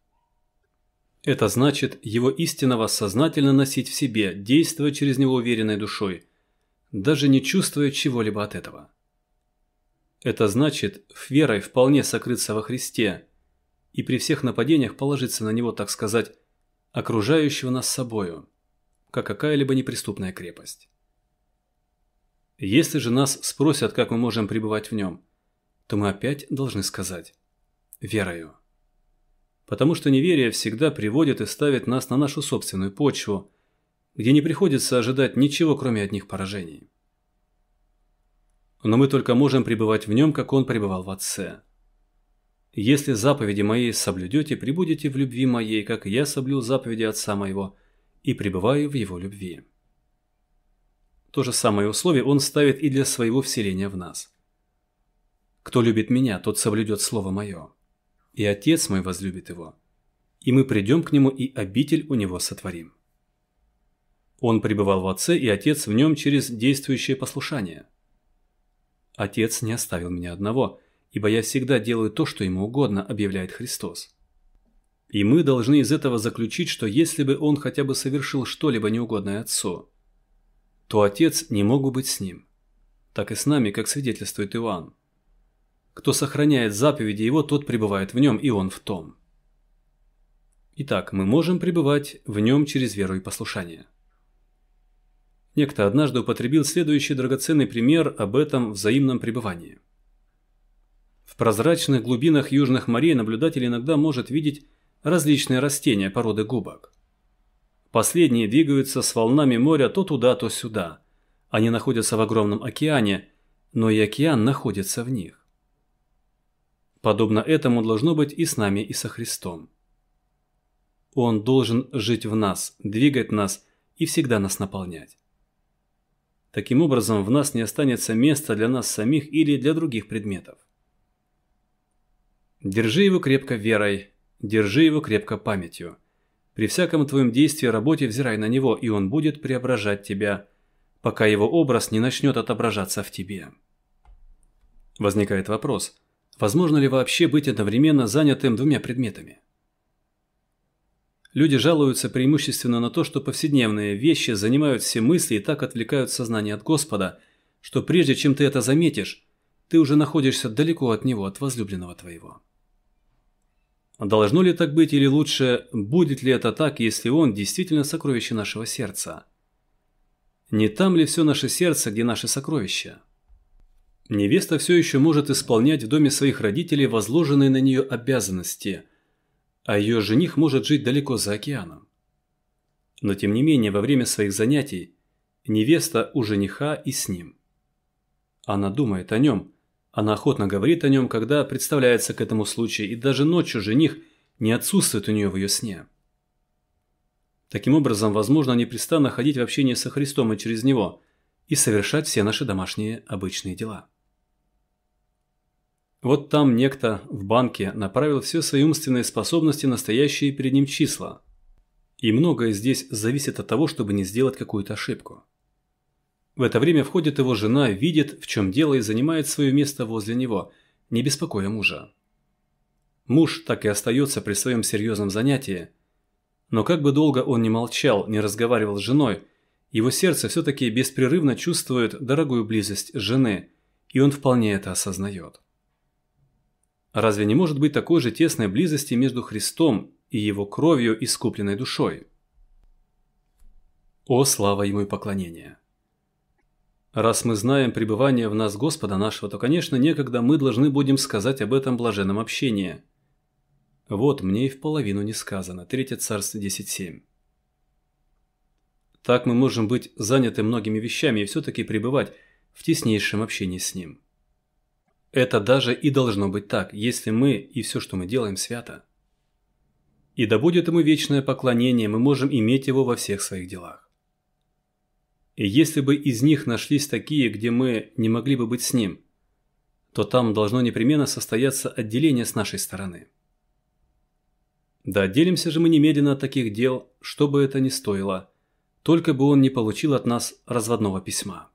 Это значит Его истинного сознательно носить в себе, действуя через Него уверенной душой, даже не чувствуя чего-либо от этого. Это значит верой вполне сокрыться во Христе и при всех нападениях положиться на Него, так сказать, окружающего нас собою, как какая-либо неприступная крепость. Если же нас спросят, как мы можем пребывать в Нем, то мы опять должны сказать: верою. Потому что неверие всегда приводит и ставит нас на нашу собственную почву, где не приходится ожидать ничего, кроме одних поражений. Но мы только можем пребывать в Нем, как Он пребывал в Отце. «Если заповеди Мои соблюдете, пребудете в любви Моей, как и Я соблюл заповеди Отца Моего, и пребываю в Его любви». То же самое условие Он ставит и для своего вселения в нас. «Кто любит Меня, тот соблюдет Слово Мое, и Отец Мой возлюбит его, и мы придем к Нему, и обитель у Него сотворим». Он пребывал в Отце, и Отец в Нем через действующее послушание. «Отец не оставил Меня одного, ибо Я всегда делаю то, что Ему угодно», объявляет Христос. И мы должны из этого заключить, что если бы Он хотя бы совершил что-либо неугодное Отцу, то Отец не мог бы быть с Ним, так и с нами, как свидетельствует Иоанн. Кто сохраняет заповеди Его, тот пребывает в Нем, и Он в том. Итак, мы можем пребывать в Нем через веру и послушание. Некто однажды употребил следующий драгоценный пример об этом взаимном пребывании. В прозрачных глубинах южных морей наблюдатель иногда может видеть различные растения породы губок. Последние двигаются с волнами моря то туда, то сюда. Они находятся в огромном океане, но и океан находится в них. Подобно этому должно быть и с нами, и со Христом. Он должен жить в нас, двигать нас и всегда нас наполнять. Таким образом, в нас не останется места для нас самих или для других предметов. Держи его крепко верой, держи его крепко памятью. При всяком твоем действии, работе взирай на него, и он будет преображать тебя, пока его образ не начнет отображаться в тебе. Возникает вопрос, возможно ли вообще быть одновременно занятым двумя предметами? Люди жалуются преимущественно на то, что повседневные вещи занимают все мысли и так отвлекают сознание от Господа, что прежде чем ты это заметишь, ты уже находишься далеко от Него, от возлюбленного твоего. Должно ли так быть или лучше, будет ли это так, если Он действительно сокровище нашего сердца? Не там ли все наше сердце, где наши сокровища? Невеста все еще может исполнять в доме своих родителей возложенные на нее обязанности, а ее жених может жить далеко за океаном. Но тем не менее, во время своих занятий невеста у жениха и с ним. Она думает о нем, она охотно говорит о нем, когда представляется к этому случай, и даже ночью жених не отсутствует у нее в ее сне. Таким образом, возможно непрестанно ходить в общение со Христом и через Него и совершать все наши домашние обычные дела. Вот там некто в банке направил все свои умственные способности на стоящие перед ним числа. И многое здесь зависит от того, чтобы не сделать какую-то ошибку. В это время входит его жена, видит, в чем дело, и занимает свое место возле него, не беспокоя мужа. Муж так и остается при своем серьезном занятии, но как бы долго он ни молчал, не разговаривал с женой, его сердце все-таки беспрерывно чувствует дорогую близость жены, и он вполне это осознает. Разве не может быть такой же тесной близости между Христом и Его кровью искупленной душой? О, слава Ему и поклонение! Раз мы знаем пребывание в нас Господа нашего, то, конечно, некогда мы должны будем сказать об этом блаженном общении. Вот мне и вполовину не сказано. 3 Царств 10:7. Так мы можем быть заняты многими вещами и все-таки пребывать в теснейшем общении с Ним. Это даже и должно быть так, если мы и все, что мы делаем, свято. И да будет Ему вечное поклонение, мы можем иметь Его во всех своих делах. И если бы из них нашлись такие, где мы не могли бы быть с Ним, то там должно непременно состояться отделение с нашей стороны. Да отделимся же мы немедленно от таких дел, что бы это ни стоило, только бы Он не получил от нас разводного письма.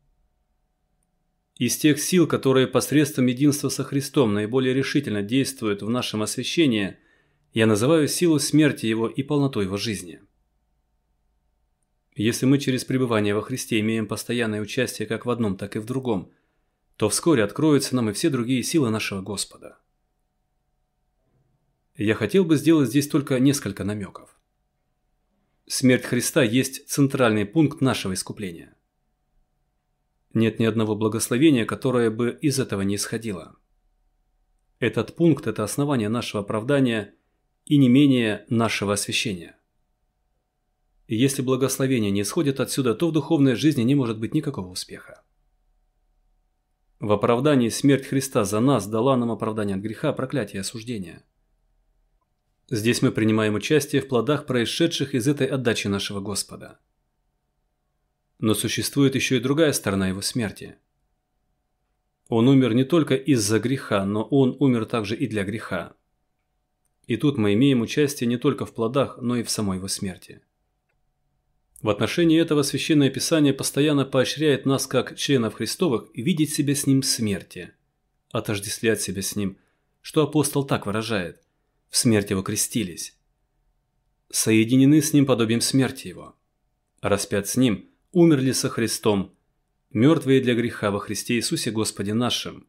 Из тех сил, которые посредством единства со Христом наиболее решительно действуют в нашем освящении, я называю силу смерти Его и полноту Его жизни. Если мы через пребывание во Христе имеем постоянное участие как в одном, так и в другом, то вскоре откроются нам и все другие силы нашего Господа. Я хотел бы сделать здесь только несколько намеков. Смерть Христа есть центральный пункт нашего искупления. Нет ни одного благословения, которое бы из этого не исходило. Этот пункт – это основание нашего оправдания и не менее нашего освящения. И если благословение не исходит отсюда, то в духовной жизни не может быть никакого успеха. В оправдании смерть Христа за нас дала нам оправдание от греха, проклятия и осуждения. Здесь мы принимаем участие в плодах, происшедших из этой отдачи нашего Господа. Но существует еще и другая сторона Его смерти. Он умер не только из-за греха, но Он умер также и для греха. И тут мы имеем участие не только в плодах, но и в самой Его смерти. В отношении этого Священное Писание постоянно поощряет нас, как членов Христовых, видеть себя с Ним в смерти, отождествлять себя с Ним, что апостол так выражает: в смерть Его крестились. Соединены с Ним подобием смерти Его. Распят с Ним, умерли со Христом, мертвые для греха во Христе Иисусе Господе нашим.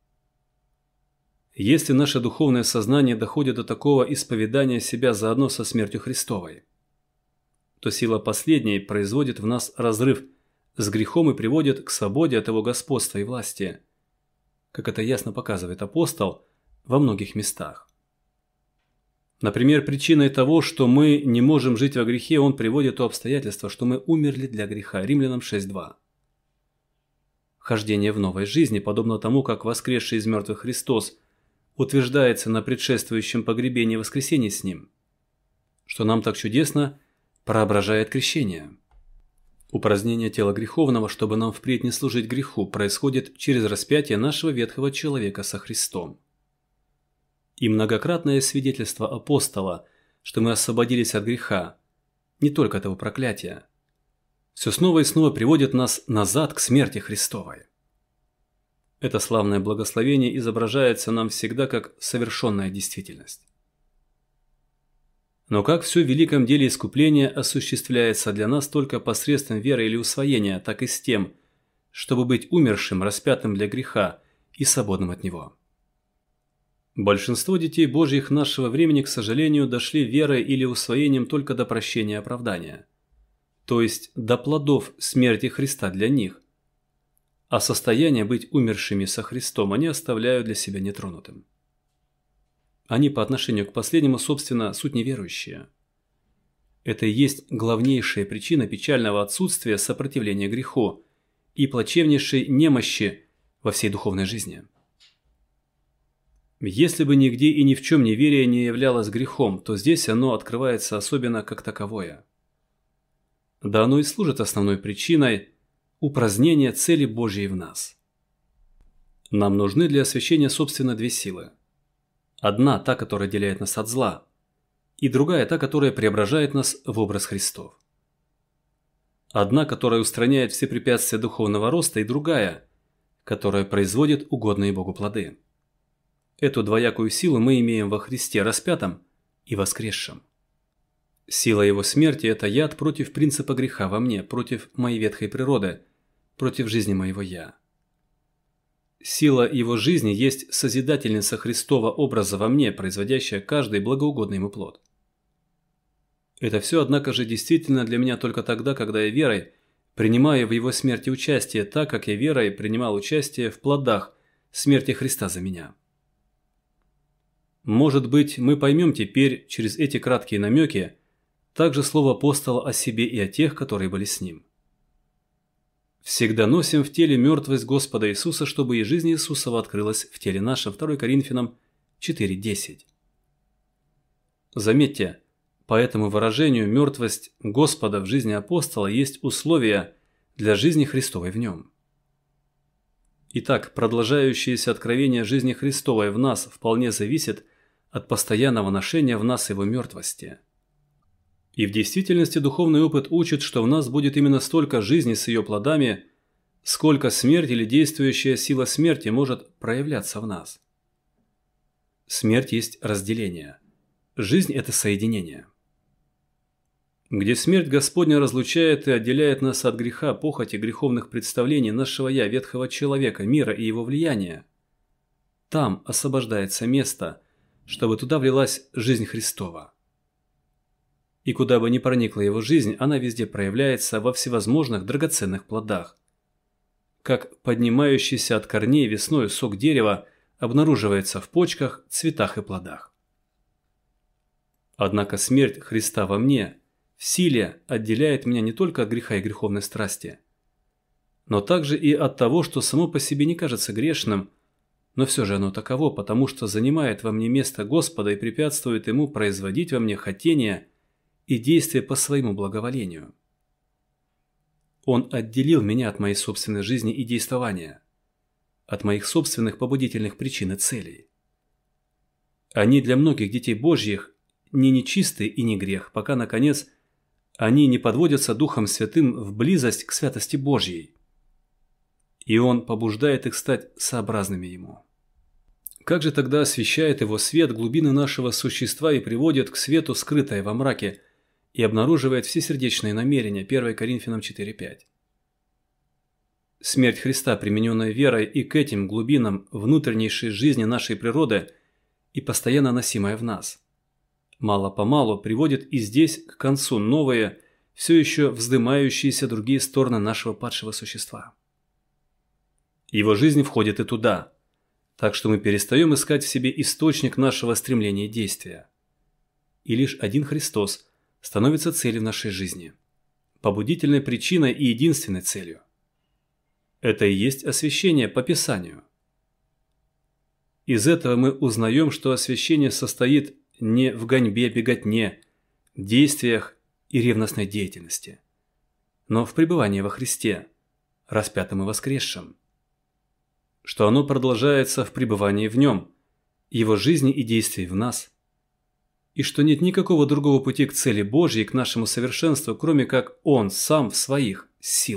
Если наше духовное сознание доходит до такого исповедания себя заодно со смертью Христовой, то сила последней производит в нас разрыв с грехом и приводит к свободе от его господства и власти, как это ясно показывает апостол во многих местах. Например, причиной того, что мы не можем жить во грехе, он приводит то обстоятельство, что мы умерли для греха. Римлянам 6:2. Хождение в новой жизни, подобно тому, как воскресший из мертвых Христос утверждается на предшествующем погребении и воскресении с Ним, что нам так чудесно проображает крещение. Упразднение тела греховного, чтобы нам впредь не служить греху, происходит через распятие нашего ветхого человека со Христом. И многократное свидетельство апостола, что мы освободились от греха, не только от его проклятия, все снова и снова приводит нас назад к смерти Христовой. Это славное благословение изображается нам всегда как совершенная действительность. Но как все в великом деле искупления осуществляется для нас только посредством веры или усвоения, так и с тем, чтобы быть умершим, распятым для греха и свободным от него. Большинство детей Божьих нашего времени, к сожалению, дошли верой или усвоением только до прощения и оправдания, то есть до плодов смерти Христа для них, а состояние быть умершими со Христом они оставляют для себя нетронутым. Они по отношению к последнему, собственно, суть неверующие. Это и есть главнейшая причина печального отсутствия сопротивления греху и плачевнейшей немощи во всей духовной жизни. Если бы нигде и ни в чем неверие не являлось грехом, то здесь оно открывается особенно как таковое. Да оно и служит основной причиной упразднения цели Божьей в нас. Нам нужны для освящения, собственно, две силы. Одна – та, которая отделяет нас от зла, и другая – та, которая преображает нас в образ Христов. Одна, которая устраняет все препятствия духовного роста, и другая, которая производит угодные Богу плоды. Эту двоякую силу мы имеем во Христе распятом и воскресшем. Сила Его смерти – это яд против принципа греха во мне, против моей ветхой природы, против жизни моего «я». Сила Его жизни есть созидательница Христова образа во мне, производящая каждый благоугодный Ему плод. Это все, однако же, действительно для меня только тогда, когда я верой принимаю в Его смерти участие, так как я верой принимал участие в плодах смерти Христа за меня. Может быть, мы поймем теперь через эти краткие намеки также слово апостола о себе и о тех, которые были с ним. «Всегда носим в теле мертвость Господа Иисуса, чтобы и жизнь Иисусова открылась в теле нашем». 2 Коринфянам 4:10. Заметьте, по этому выражению мертвость Господа в жизни апостола есть условие для жизни Христовой в нем. Итак, продолжающееся откровение жизни Христовой в нас вполне зависит от постоянного ношения в нас Его мертвости. И в действительности духовный опыт учит, что в нас будет именно столько жизни с ее плодами, сколько смерть или действующая сила смерти может проявляться в нас. Смерть есть разделение. Жизнь – это соединение. Где смерть Господня разлучает и отделяет нас от греха, похоти, греховных представлений нашего «я», ветхого человека, мира и его влияния, там освобождается место, чтобы туда влилась жизнь Христова. И куда бы ни проникла его жизнь, она везде проявляется во всевозможных драгоценных плодах. Как поднимающийся от корней весною сок дерева обнаруживается в почках, цветах и плодах. Однако смерть Христа во мне в силе отделяет меня не только от греха и греховной страсти, но также и от того, что само по себе не кажется грешным, но все же оно таково, потому что занимает во мне место Господа и препятствует Ему производить во мне хотение и действия по своему благоволению. Он отделил меня от моей собственной жизни и действования, от моих собственных побудительных причин и целей. Они для многих детей Божьих не нечистый и не грех, пока, наконец, они не подводятся Духом Святым в близость к святости Божьей, и Он побуждает их стать сообразными Ему. Как же тогда освещает Его свет глубины нашего существа и приводит к свету, скрытое во мраке, и обнаруживает все сердечные намерения? 1 Коринфянам 4:5. смерть Христа, примененная верой и к этим глубинам внутреннейшей жизни нашей природы и постоянно носимая в нас, мало-помалу приводит и здесь к концу новые, все еще вздымающиеся другие стороны нашего падшего существа. Его жизнь входит и туда, так что мы перестаем искать в себе источник нашего стремления и действия. И лишь один Христос становится целью нашей жизни, побудительной причиной и единственной целью. Это и есть освящение по Писанию. Из этого мы узнаем, что освящение состоит не в гоньбе, беготне, действиях и ревностной деятельности, но в пребывании во Христе, распятом и воскресшем, что оно продолжается в пребывании в Нем, Его жизни и действий в нас, и что нет никакого другого пути к цели Божьей, к нашему совершенству, кроме как Он сам в своих силах.